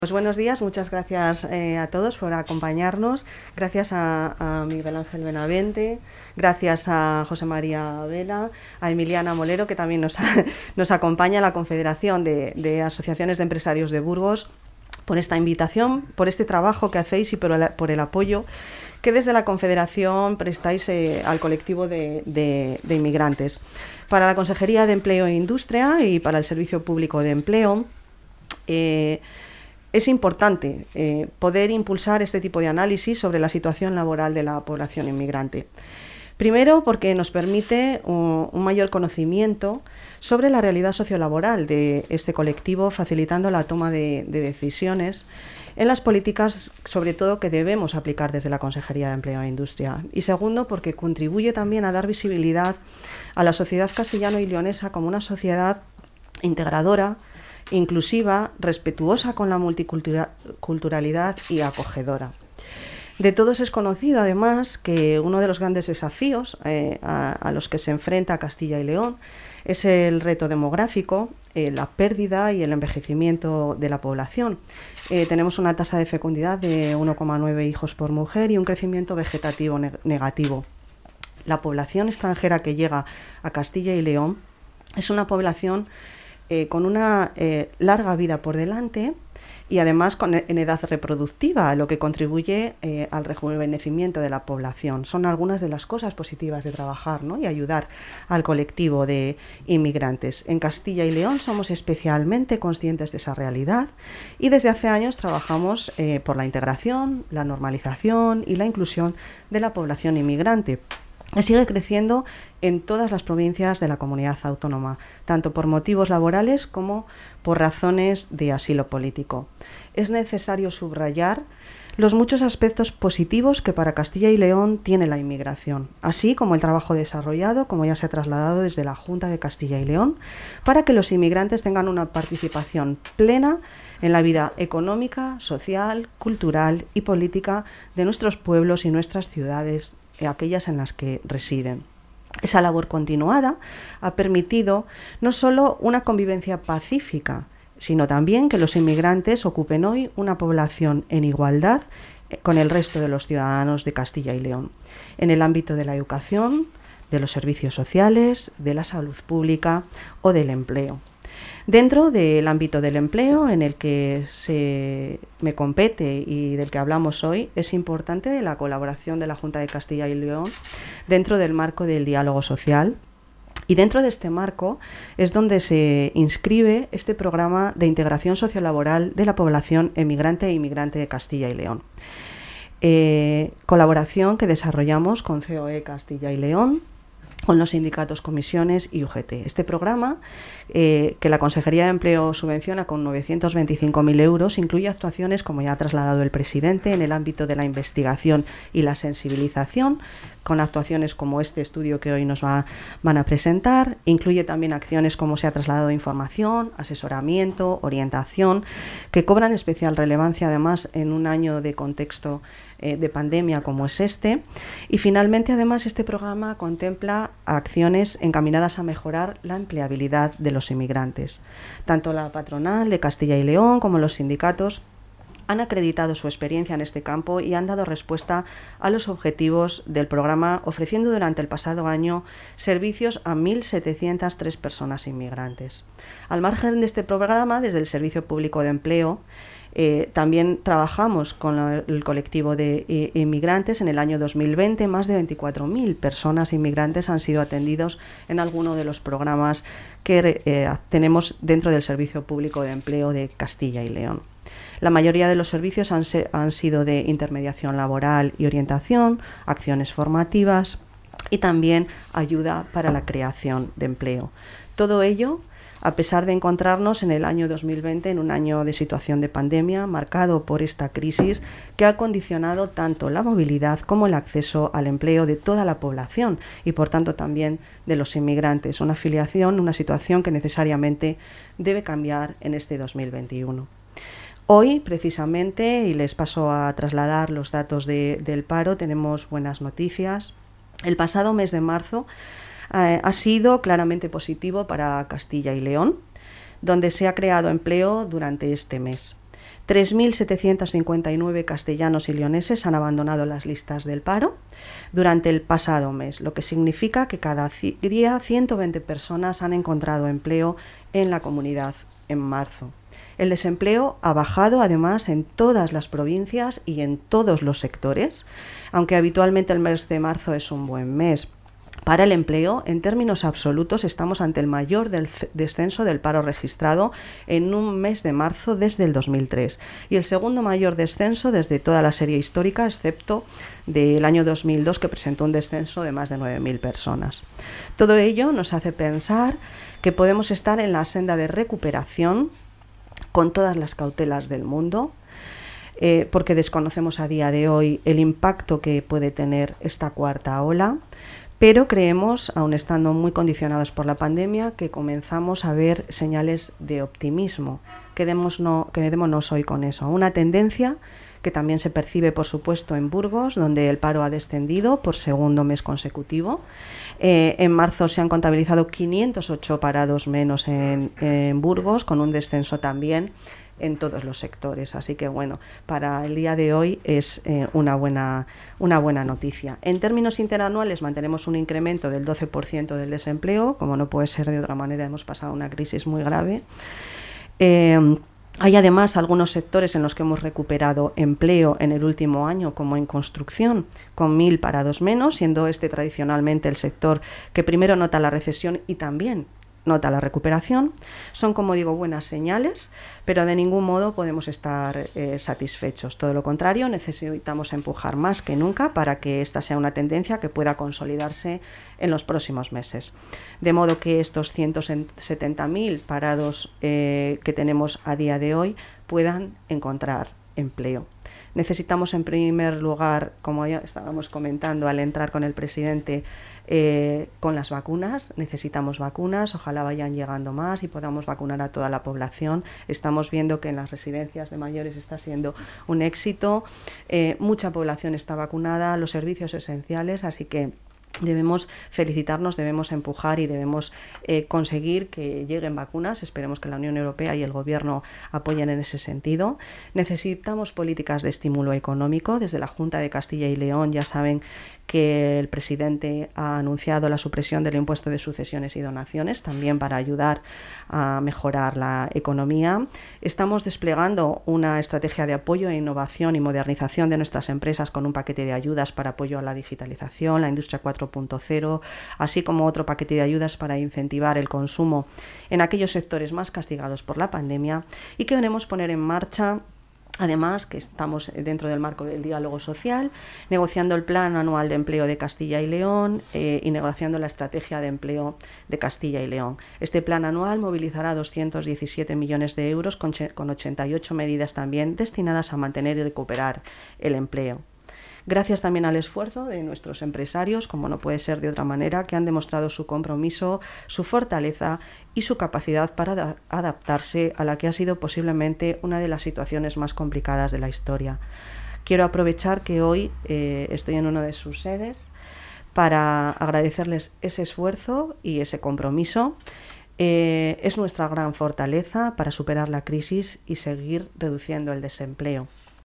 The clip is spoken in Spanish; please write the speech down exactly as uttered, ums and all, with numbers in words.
Pues buenos días, muchas gracias eh, a todos por acompañarnos. Gracias a, a Miguel Ángel Benavente, gracias a José María Vela, a Emiliana Molero, que también nos, nos acompaña, a la Confederación de, de Asociaciones de Empresarios de Burgos, por esta invitación, por este trabajo que hacéis y por el, por el apoyo que desde la Confederación prestáis eh, al colectivo de, de, de inmigrantes. Para la Consejería de Empleo e Industria y para el Servicio Público de Empleo, eh, es importante eh, poder impulsar este tipo de análisis sobre la situación laboral de la población inmigrante. Primero, porque nos permite un, un mayor conocimiento sobre la realidad sociolaboral de este colectivo, facilitando la toma de, de decisiones en las políticas, sobre todo, que debemos aplicar desde la Consejería de Empleo e Industria. Y segundo, porque contribuye también a dar visibilidad a la sociedad castellano y leonesa como una sociedad integradora, inclusiva, respetuosa con la multiculturalidad y acogedora. De todos es conocido, además, que uno de los grandes desafíos eh, a, a los que se enfrenta Castilla y León es el reto demográfico, eh, la pérdida y el envejecimiento de la población. Eh, tenemos una tasa de fecundidad de uno coma nueve hijos por mujer y un crecimiento vegetativo ne- negativo. La población extranjera que llega a Castilla y León es una población Eh, con una eh, larga vida por delante y además con, en edad reproductiva, lo que contribuye eh, al rejuvenecimiento de la población. Son algunas de las cosas positivas de trabajar, ¿no?, y ayudar al colectivo de inmigrantes. En Castilla y León somos especialmente conscientes de esa realidad y desde hace años trabajamos eh, por la integración, la normalización y la inclusión de la población inmigrante, que sigue creciendo en todas las provincias de la comunidad autónoma, tanto por motivos laborales como por razones de asilo político. Es necesario subrayar los muchos aspectos positivos que para Castilla y León tiene la inmigración, así como el trabajo desarrollado, como ya se ha trasladado desde la Junta de Castilla y León, para que los inmigrantes tengan una participación plena en la vida económica, social, cultural y política de nuestros pueblos y nuestras ciudades, aquellas en las que residen. Esa labor continuada ha permitido no solo una convivencia pacífica, sino también que los inmigrantes ocupen hoy una población en igualdad con el resto de los ciudadanos de Castilla y León, en el ámbito de la educación, de los servicios sociales, de la salud pública o del empleo. Dentro del ámbito del empleo en el que se me compete y del que hablamos hoy, es importante la colaboración de la Junta de Castilla y León dentro del marco del diálogo social. Y dentro de este marco es donde se inscribe este programa de integración sociolaboral de la población emigrante e inmigrante de Castilla y León. Eh, colaboración que desarrollamos con C O E Castilla y León, con los sindicatos, comisiones y U G T. Este programa, eh, que la Consejería de Empleo subvenciona con novecientos veinticinco mil euros, incluye actuaciones, como ya ha trasladado el presidente, en el ámbito de la investigación y la sensibilización, con actuaciones como este estudio que hoy nos va, van a presentar. Incluye también acciones como se ha trasladado información, asesoramiento, orientación, que cobran especial relevancia además en un año de contexto eh, de pandemia como es este. Y finalmente, además, este programa contempla acciones encaminadas a mejorar la empleabilidad de los inmigrantes. Tanto la patronal de Castilla y León como los sindicatos han acreditado su experiencia en este campo y han dado respuesta a los objetivos del programa, ofreciendo durante el pasado año servicios a mil setecientas tres personas inmigrantes. Al margen de este programa, desde el Servicio Público de Empleo, eh, también trabajamos con el colectivo de eh, inmigrantes. En el año dos mil veinte, más de veinticuatro mil personas inmigrantes han sido atendidos en alguno de los programas que eh, tenemos dentro del Servicio Público de Empleo de Castilla y León. La mayoría de los servicios han, se, han sido de intermediación laboral y orientación, acciones formativas y también ayuda para la creación de empleo. Todo ello, a pesar de encontrarnos en el año dos mil veinte, en un año de situación de pandemia, marcado por esta crisis que ha condicionado tanto la movilidad como el acceso al empleo de toda la población y, por tanto, también de los inmigrantes. Una afiliación, una situación que necesariamente debe cambiar en este dos mil veintiuno. Hoy, precisamente, y les paso a trasladar los datos de, del paro, tenemos buenas noticias. El pasado mes de marzo eh, ha sido claramente positivo para Castilla y León, donde se ha creado empleo durante este mes. tres mil setecientos cincuenta y nueve castellanos y leoneses han abandonado las listas del paro durante el pasado mes, lo que significa que cada día ciento veinte personas han encontrado empleo en la comunidad en marzo. El desempleo ha bajado además en todas las provincias y en todos los sectores, aunque habitualmente el mes de marzo es un buen mes. Para el empleo, en términos absolutos, estamos ante el mayor del descenso del paro registrado en un mes de marzo desde el dos mil tres y el segundo mayor descenso desde toda la serie histórica, excepto del año dos mil dos, que presentó un descenso de más de nueve mil personas. Todo ello nos hace pensar que podemos estar en la senda de recuperación con todas las cautelas del mundo, eh, porque desconocemos a día de hoy el impacto que puede tener esta cuarta ola, pero creemos, aun estando muy condicionados por la pandemia, que comenzamos a ver señales de optimismo. Quedémonos, quedémonos hoy con eso. Una tendencia que también se percibe, por supuesto, en Burgos, donde el paro ha descendido por segundo mes consecutivo. Eh, en marzo se han contabilizado quinientos ocho parados menos en, en Burgos, con un descenso también en todos los sectores. Así que, bueno, para el día de hoy es eh, una, buena, una buena noticia. En términos interanuales mantenemos un incremento del doce por ciento del desempleo. Como no puede ser de otra manera, hemos pasado una crisis muy grave. Eh, Hay además algunos sectores en los que hemos recuperado empleo en el último año, como en construcción, con mil parados menos, siendo este tradicionalmente el sector que primero nota la recesión y también nota la recuperación. Son, como digo, buenas señales, pero de ningún modo podemos estar eh, satisfechos. Todo lo contrario, necesitamos empujar más que nunca para que esta sea una tendencia que pueda consolidarse en los próximos meses. De modo que estos ciento setenta mil parados eh, que tenemos a día de hoy puedan encontrar empleo. Necesitamos, en primer lugar, como ya estábamos comentando al entrar con el presidente, eh, con las vacunas. Necesitamos vacunas, ojalá vayan llegando más y podamos vacunar a toda la población. Estamos viendo que en las residencias de mayores está siendo un éxito, eh, mucha población está vacunada, los servicios esenciales, así que debemos felicitarnos, debemos empujar y debemos eh, conseguir que lleguen vacunas. Esperemos que la Unión Europea y el Gobierno apoyen en ese sentido. Necesitamos políticas de estímulo económico. Desde la Junta de Castilla y León ya saben que el presidente ha anunciado la supresión del impuesto de sucesiones y donaciones, también para ayudar a mejorar la economía. Estamos desplegando una estrategia de apoyo e innovación y modernización de nuestras empresas con un paquete de ayudas para apoyo a la digitalización, la industria cuatro punto cero, así como otro paquete de ayudas para incentivar el consumo en aquellos sectores más castigados por la pandemia, y que queremos poner en marcha. Además, que estamos dentro del marco del diálogo social, negociando el Plan Anual de Empleo de Castilla y León eh, y negociando la Estrategia de Empleo de Castilla y León. Este plan anual movilizará doscientos diecisiete millones de euros con, con ochenta y ocho medidas también destinadas a mantener y recuperar el empleo. Gracias también al esfuerzo de nuestros empresarios, como no puede ser de otra manera, que han demostrado su compromiso, su fortaleza y su capacidad para adaptarse a la que ha sido posiblemente una de las situaciones más complicadas de la historia. Quiero aprovechar que hoy eh, estoy en una de sus sedes para agradecerles ese esfuerzo y ese compromiso. Eh, es nuestra gran fortaleza para superar la crisis y seguir reduciendo el desempleo.